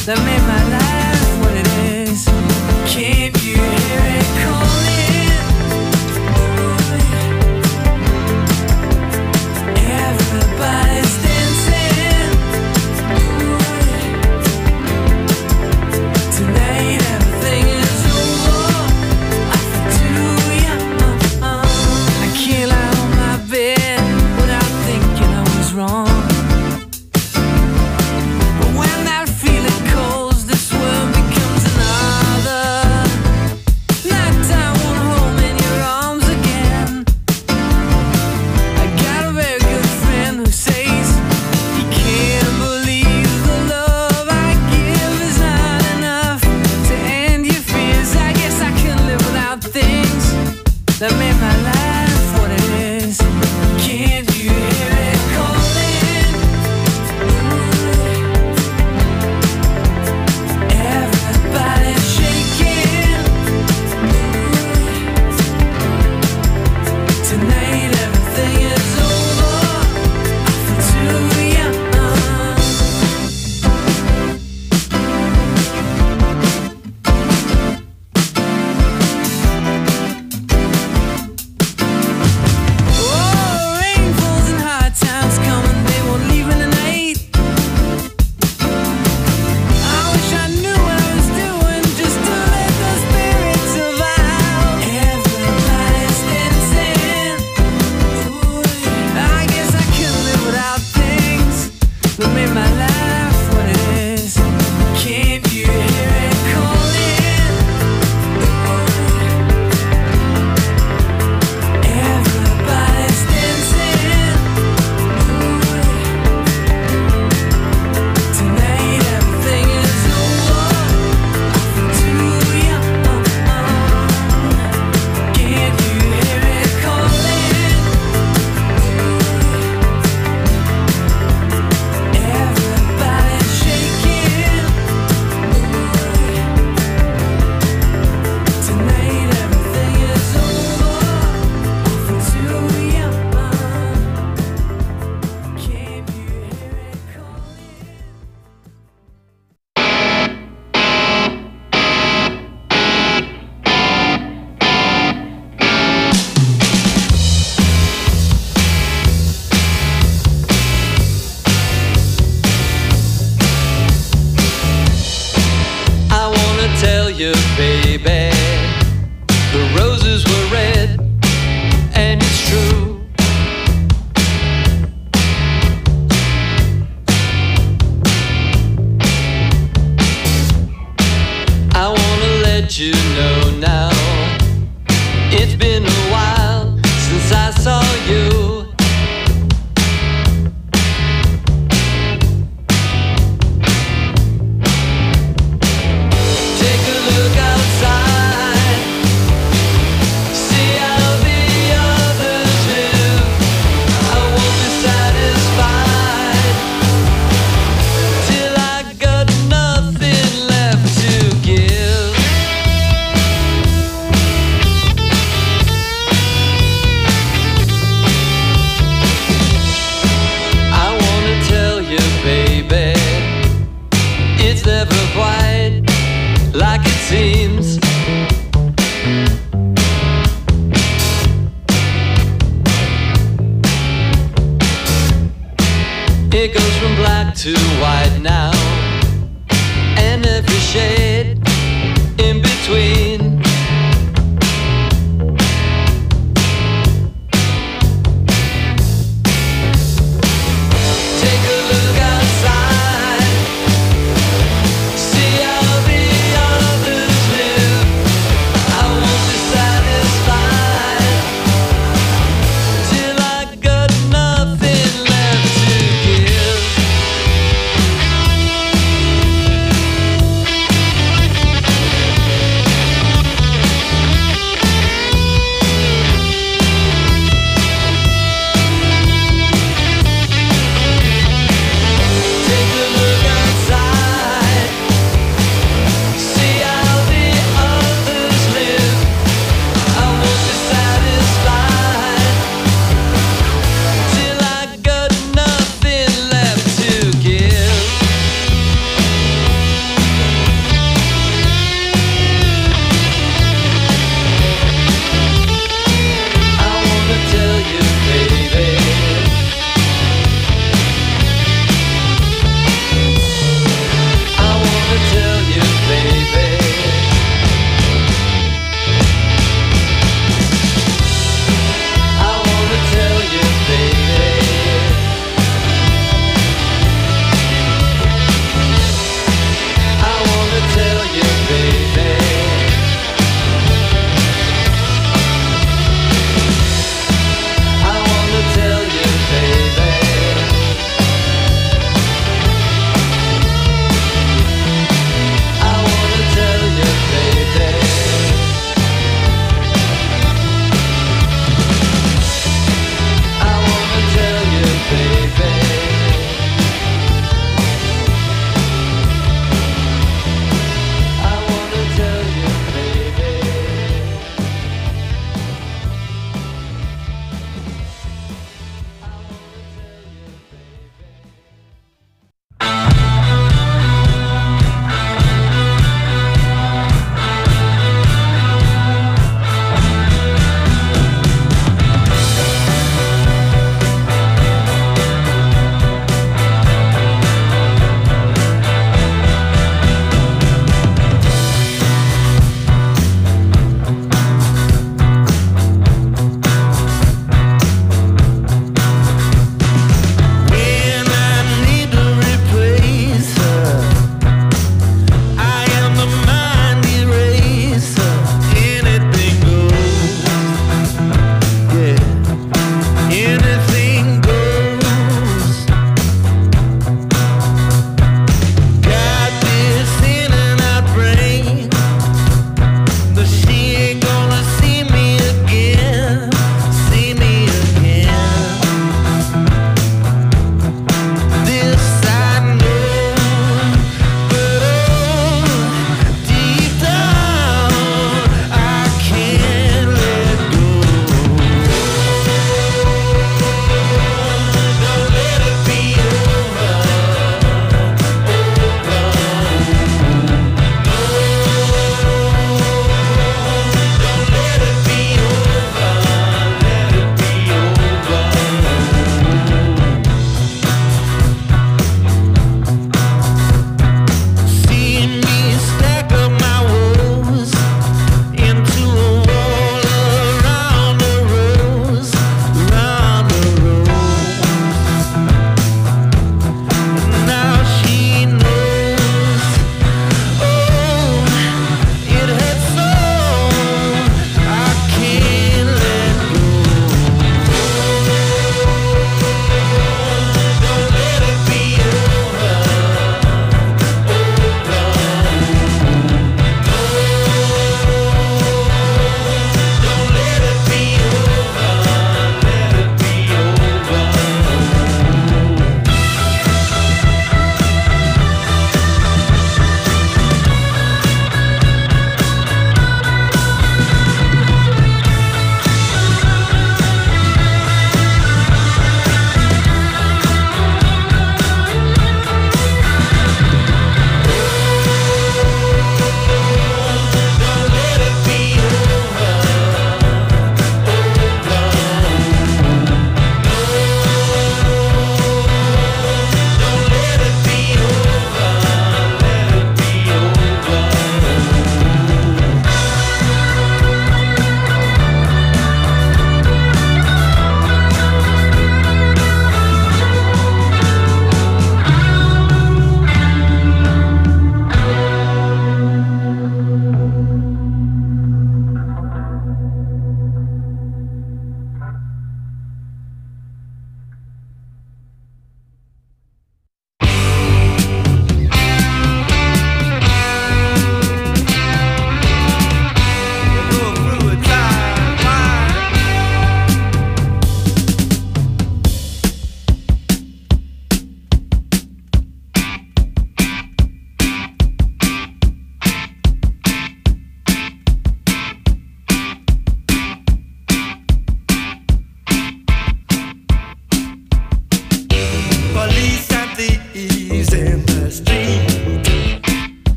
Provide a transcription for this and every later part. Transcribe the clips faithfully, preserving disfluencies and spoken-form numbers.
that made my life what it is. Can't you hear it calling? Everybody's dancing. Tonight everything is over. I feel too young. I can't lie on my bed without thinking I was wrong. That made my life what it is. Can't you hear it calling? Everybody's shaking. Tonight everything is over. I feel too young.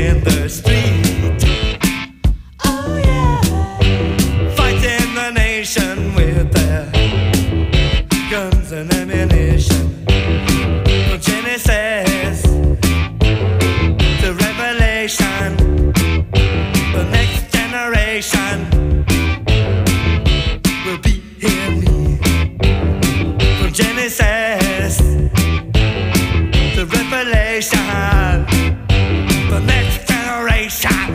in the street. Oh yeah, fighting the nation with their guns and ammunition. From Genesis to Revelation, the next generation will be in me. From Genesis to Revelation, the next generation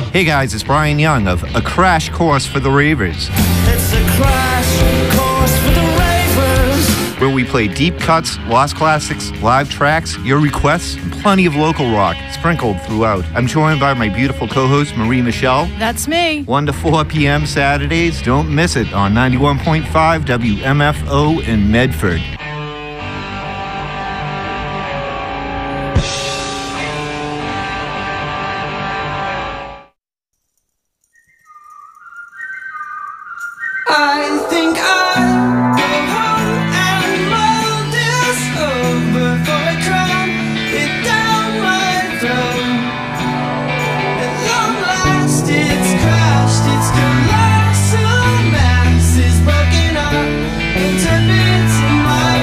Hey guys, it's Brian Young of A Crash Course for the Ravers. It's a crash course for the ravers. Where we play deep cuts, lost classics, live tracks, your requests, and plenty of local rock sprinkled throughout. I'm joined by my beautiful co-host, Marie Michelle. That's me. one to four p.m. Saturdays. Don't miss it on ninety-one point five W M F O in Medford. I think I'll go home and mull this over for a crown it down my throat. At long last it's crashed, its colossal mass is broken up into bits in my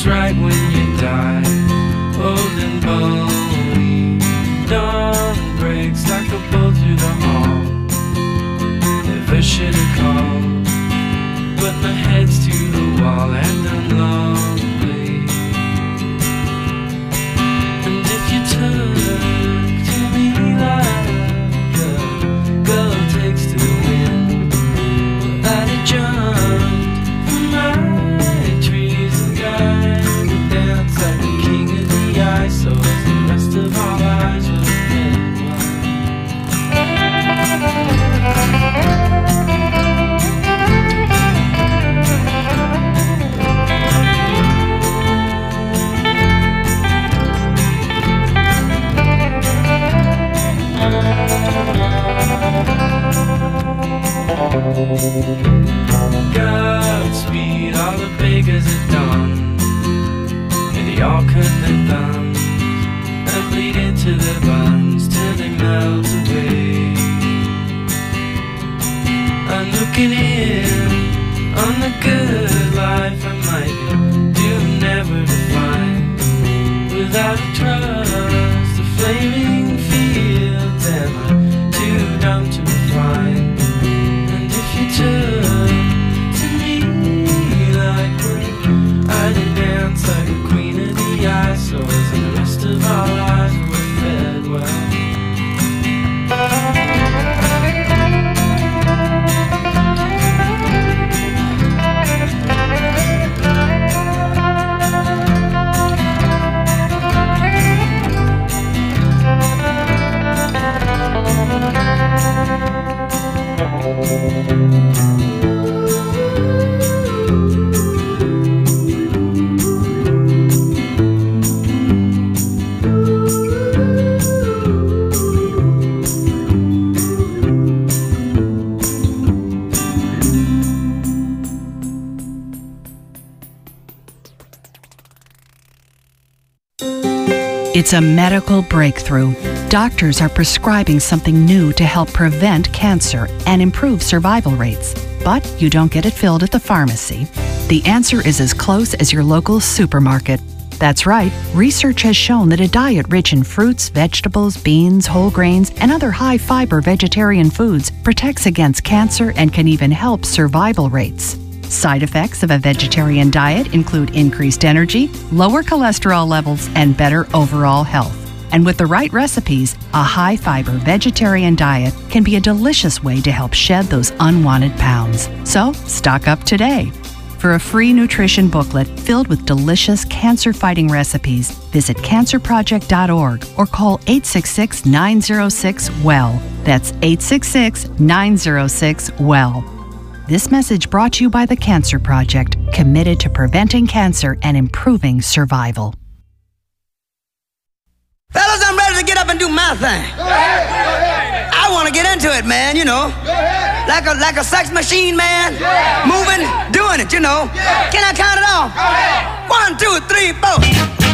just right when you die. Old and bony, dawn breaks like a bolt through the hall. Never should have called, but my head's to the wall and I'm lonely. And if you took to me like a girl takes to the wind, well, I'd have jumped from my trees and died to dance like the king of the ice, so as the rest of our lives would have been Godspeed, all the beggars at dawn, and they all cut their thumbs and bleed into their buns till they melt away. I'm looking in on the good life I might do never to find. Without a trust, the flaming fields ever too dumb to refine. And if you took to me like rain, I'd dance like a queen of the ice, so as the rest of our lives were fed well. It's a medical breakthrough. Doctors are prescribing something new to help prevent cancer and improve survival rates. But you don't get it filled at the pharmacy. The answer is as close as your local supermarket. That's right, research has shown that a diet rich in fruits, vegetables, beans, whole grains, and other high-fiber vegetarian foods protects against cancer and can even help survival rates. Side effects of a vegetarian diet include increased energy, lower cholesterol levels, and better overall health. And with the right recipes, a high-fiber vegetarian diet can be a delicious way to help shed those unwanted pounds. So, stock up today. For a free nutrition booklet filled with delicious cancer-fighting recipes, visit cancer project dot org or call eight six six, nine zero six, W E L L. That's eight six six, nine zero six, W E L L. This message brought to you by the Cancer Project, committed to preventing cancer and improving survival. Fellas, I'm ready to get up and do my thing. Go ahead, go ahead. I want to get into it, man, you know. Go ahead. Like a like a sex machine, man. Yeah. Moving, doing it, you know. Yeah. Can I count it off? Go ahead. One, two, three, four.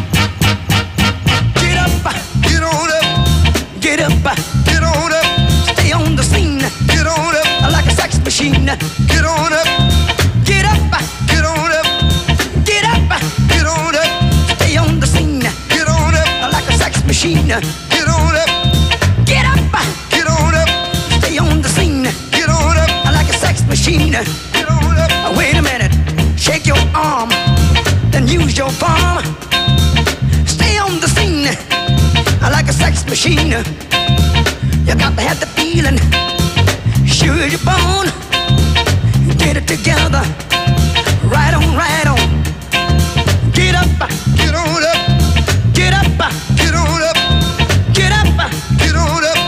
Get up, Get on up, get up, get on up, stay on the scene. get on up, Like a sex machine. get on up, Get up, get on up, get up, get on up, stay on the scene. get on up, Like a sex machine. get on up, Get up, get on up, stay on the scene. get on up, Like a sex machine. get on up. Wait a minute, shake your arm, then use your palm. Stay on the scene, like a sex machine. You got to have the feeling, sure as you're born. Get it together, right on, right on. Get up, Get on up, get up, get on up, get up. get on up.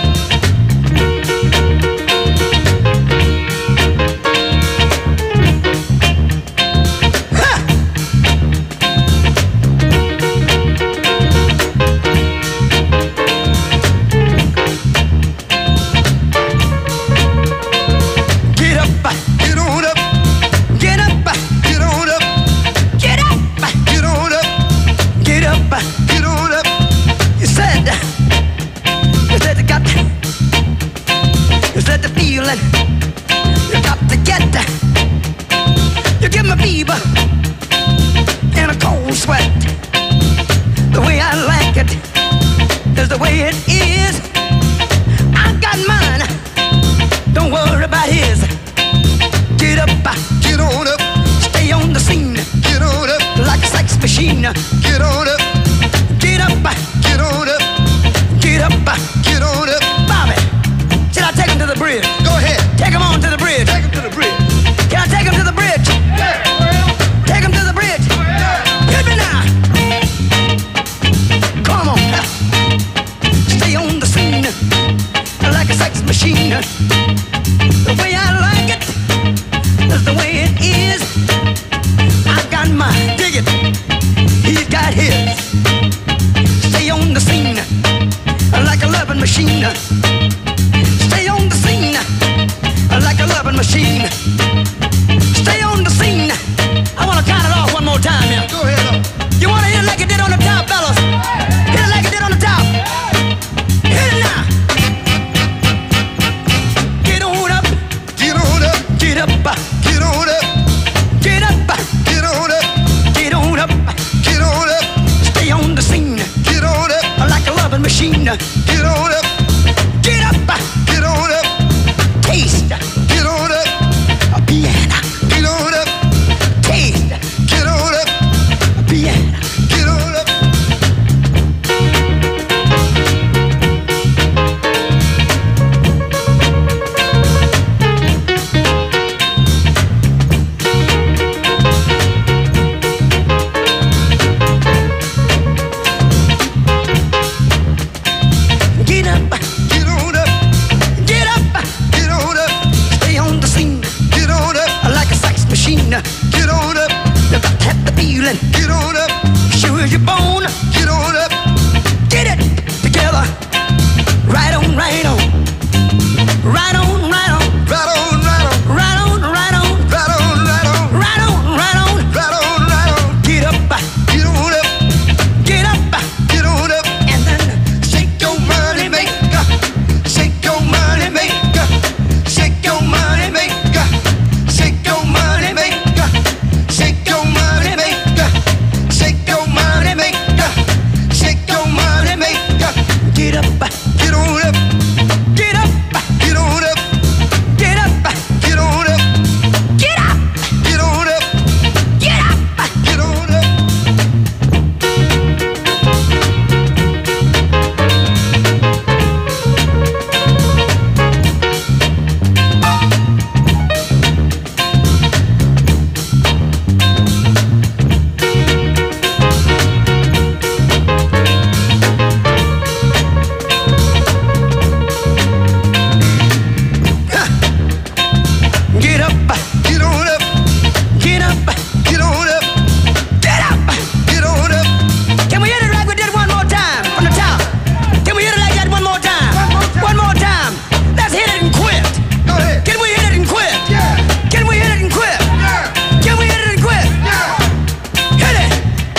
Get up, Get on up, get up, get on up, get up, get on up, get up. get on up. You said, you said you got, you said the feeling, you got to get, you give me fever and a cold sweat. sweat. The way I like it is the way it is. I got mine, don't worry about his. Get up, Get on up, stay on the scene get on up, like a sex machine. get on up, Get up, get on up, get up. get on up. Bobby, should I take him to the bridge? Go ahead, Take him on to the bridge. take him to the bridge. Can I take him to the bridge? Take him to the bridge. Hit me now. Come on. Stay on the scene like a sex machine. The way I like it is the way it is. I got mine, dig it. He's got his. Stay on the scene like a loving machine. Stay on the scene like a loving machine. Stay on the scene. I want to count it off one more time here. Go ahead up. You want to hit it like it did on the top, fellas? Hit it like it did on the top. Hit it now. Get on up. Get on up, Get up. get on up, Get up. get on up, Get on up. get on up, Stay on the scene get on up, like a loving machine. get on up, Get up. get on up, Taste get on up, a piano. get on up, Taste get on up, a piano. get on up. Get up. Get on up, Get up. get on up, Stay on the scene get on up, like a sex machine. get on up, You got to have the feeling. get on up, Sure as your bone. get on up, Get it together. Right on, right on. Right on, right on. right on, right on, Right on, right on. right on, right on, Right on, right on. right on, right on. Get up, Get on up, get up, get on up, and then shake your money maker, shake your money maker, shake your money maker, shake your money maker, shake your money maker, shake your money maker, shake your money maker. get up, Get on up, get up, get on up, get up, get on up, get up, get on up, get up. get on up. Get up, Get on up, get up, get on up, get up. get on up. Can we hit it like we did one more time from the top? Can we hit it like that one more time? One more time. Let's hit it and quit. Go ahead. Can we hit it and quit? Yeah, Can we hit it and quit? yeah, Can we hit it and quit? yeah. Hit it.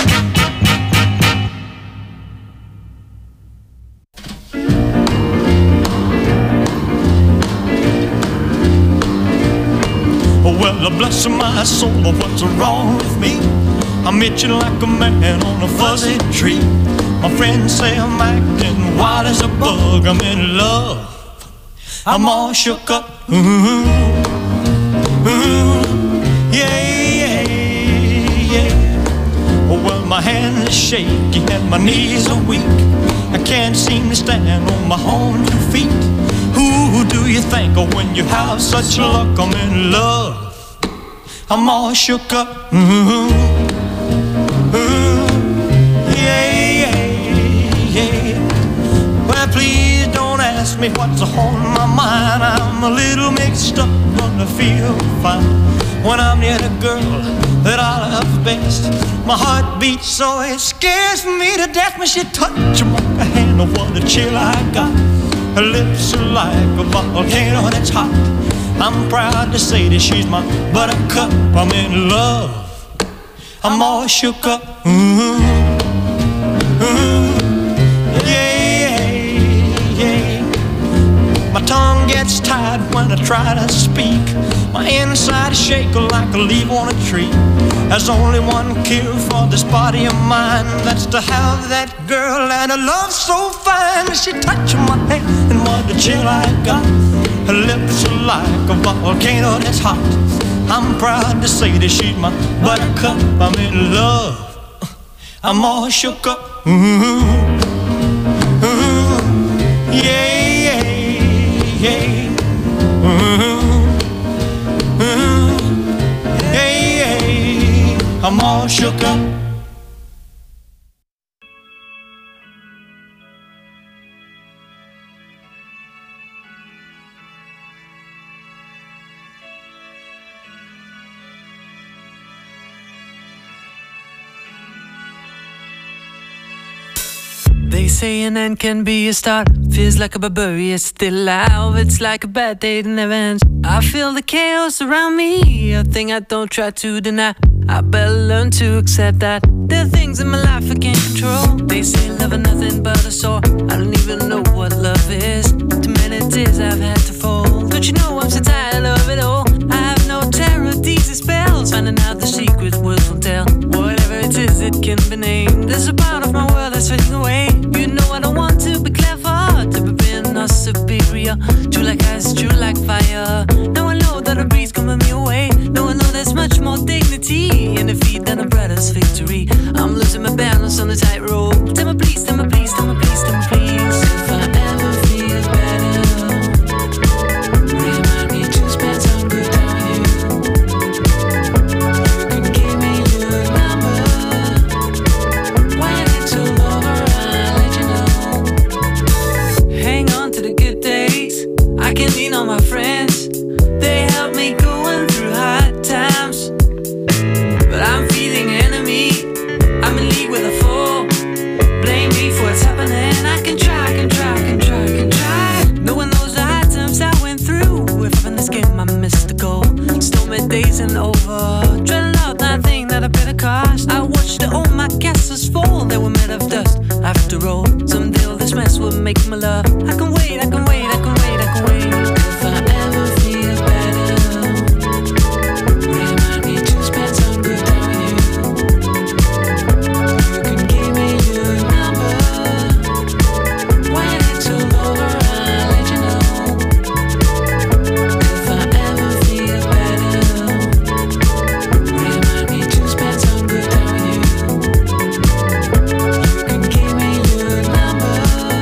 Well, bless my soul, what's wrong with me? I'm itching like a man on a fuzzy tree. My friends say I'm acting wild as a bug. I'm in love. I'm all shook up. Ooh, ooh, yeah, yeah, yeah. Well, my hands are shaky and my knees are weak. I can't seem to stand on my own two feet. Who do you think of when you have such luck? I'm in love. I'm all shook up. Ooh, ooh, yeah, yeah, yeah. Well, please don't ask me what's on my mind. I'm a little mixed up, but I feel fine when I'm near the girl that I love best. My heart beats so it scares me to death when she touches my hand. Oh, what a chill I got. Her lips are like a volcano that's hot. I'm proud to say that she's my buttercup. I'm in love. I'm all shook up. Ooh, ooh, yeah, yeah. My tongue gets tied when when I try to speak. My inside is shaking like a leaf on a tree. There's only one cure for this body of mine, that's to have that girl and a love so fine. She touched my hand and what a chill I got. Her lips are like a volcano that's hot. I'm proud to say that she's my buttercup. I'm in love, I'm all shook up. Ooh, ooh, yeah, yeah, yeah. Ooh, ooh, yeah, yeah. I'm all shook up. They say an end can be a start. Feels like a barbarian still alive. It's like a bad day that never ends. I feel the chaos around me, a thing I don't try to deny. I better learn to accept that there are things in my life I can't control. They say love is nothing but a sore. I don't even know what love is. Too many tears I've had to fold. Don't you know I'm so tired of it all? I have no terror, these are spells. Finding out the secret words won't tell. Whatever it is, it can be named. There's a part of my world that's fading away. You know I don't want to be clever, to be being not superior. True like ice, true like fire. Now I know that a breeze coming me away. Now I know there's much more dignity in defeat than a brother's victory. I'm losing my balance on the tightrope. Tell me please, tell me please, tell me please, tell me please. If I ever feel better, remind me to spend some good time with you. You can give me your number. When it's all over, I'll let you know. Hang on to the good days. I can lean on my friends. They help me going through hard times. But I'm feeling enemy. I'm in league with a fool. Blame me for what's happening. I can try, I can try, I can try, I can try. No one knows the hard times I went through. If in this game I missed the goal. Stormy days and over. Dreading out that thing that I paid a cost. I watched all my castles fall. They were made of dust. After all, someday all this mess will make my love. I can wait, I can wait, I can wait, I can wait. If I ever feel better, remind me to spend some good time with you. You can give me your number. When it's all over, I'll let you know. If I ever feel better, remind me to spend some good time with you. You can give me your number.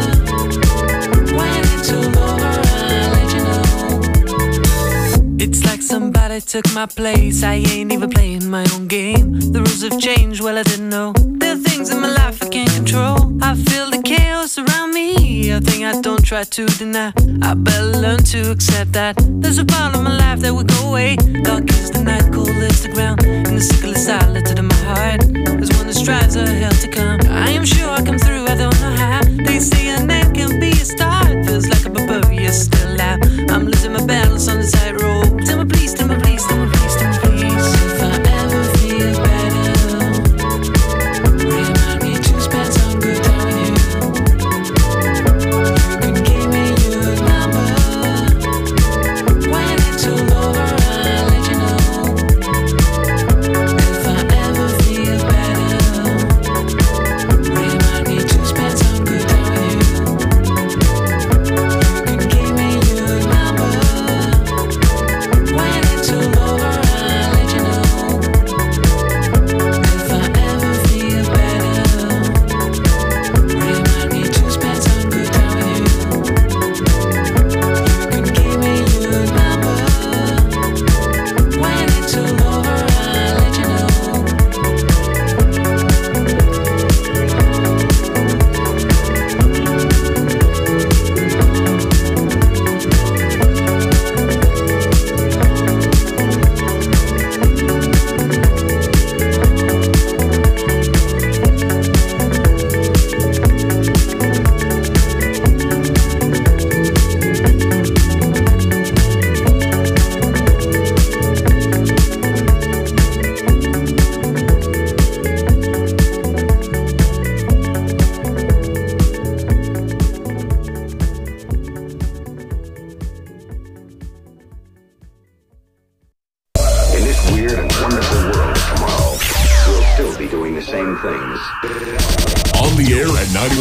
When it's all over, I'll let you know. It's like somebody took my place. I ain't even playing my own game. The rules have changed, well I didn't know. There are things in my life I can't control. I feel the chaos around me, a thing I don't try to deny. I better learn to accept that there's a part of my life that will go away. Dark is the night, cold is the ground, and the sickle is silent in my heart. There's one that strives a hell to come. I am sure I come through, I don't know how. They say an end can be a start. Feels like a barbarian still alive. I'm losing my balance on the tightrope. Tell me please, tell me please, tell me please, tell me please. If I ever feel better, remind me to spend some good time with you. You can give me your number. When it's all over, I'll let you know. If I ever feel better, remind me to spend some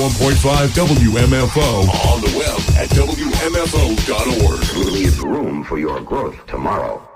one point five W M F O. On the web at W M F O dot org. Leave room for your growth tomorrow.